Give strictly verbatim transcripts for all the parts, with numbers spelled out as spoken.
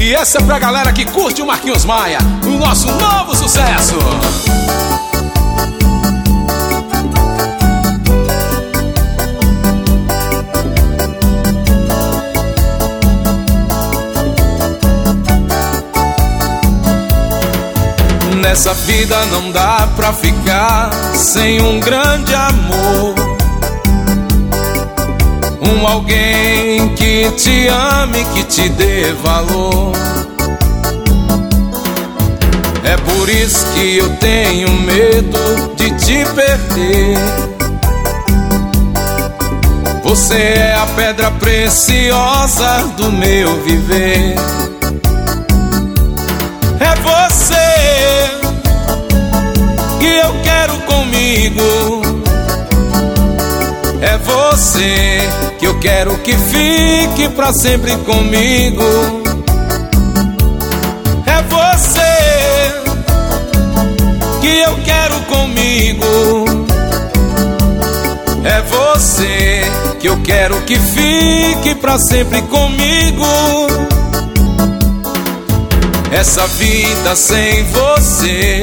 E essa é pra galera que curte o Marquinhos Maia, o nosso novo sucesso. Nessa vida não dá pra ficar sem um grande amor, um alguém que te ame, que te dê valor. É por isso que eu tenho medo de te perder. Você é a pedra preciosa do meu viver. É você que eu quero comigo. É você que eu quero que fique pra sempre comigo. É você que eu quero comigo. É você que eu quero que fique pra sempre comigo. Essa vida sem você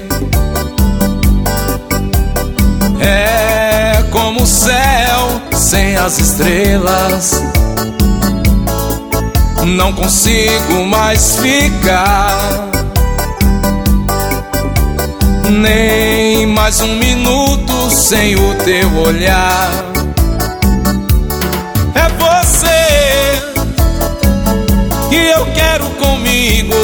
é como o céu sem as estrelas. Não consigo mais ficar nem mais um minuto sem o teu olhar. É você que eu quero comigo.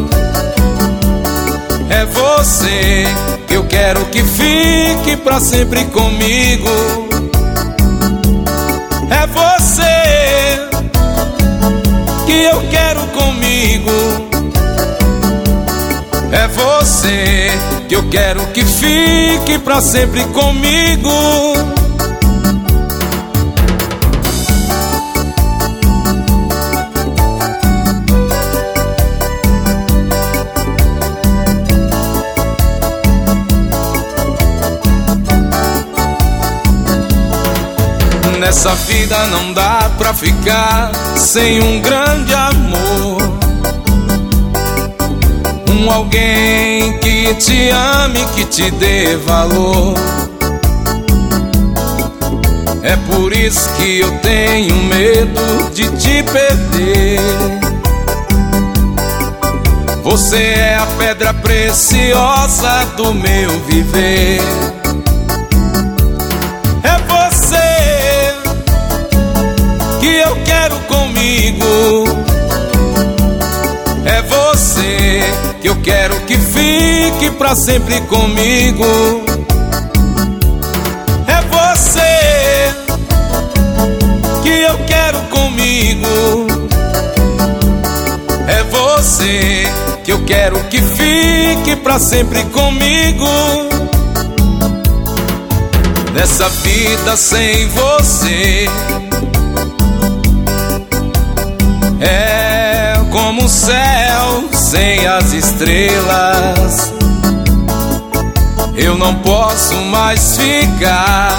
É você que eu quero que fique pra sempre comigo. É você que eu quero comigo. É você que eu quero que fique pra sempre comigo. Nessa vida não dá pra ficar sem um grande amor, um alguém que te ame, que te dê valor. É por isso que eu tenho medo de te perder. Você é a pedra preciosa do meu viver. É você que eu quero comigo. É você que eu quero que fique pra sempre comigo. É você que eu quero comigo. É você que eu quero que fique pra sempre comigo. Nessa vida sem você é como o céu sem as estrelas. Eu não posso mais ficar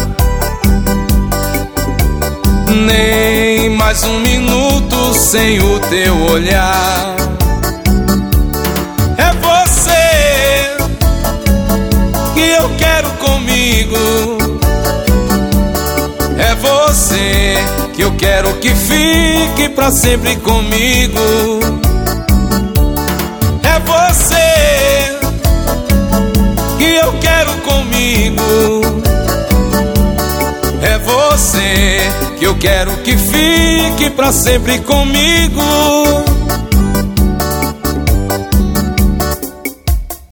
nem mais um minuto sem o teu olhar. É você que eu quero comigo. É você que eu quero que fique pra sempre comigo. É você que eu quero comigo. É você que eu quero que fique pra sempre comigo.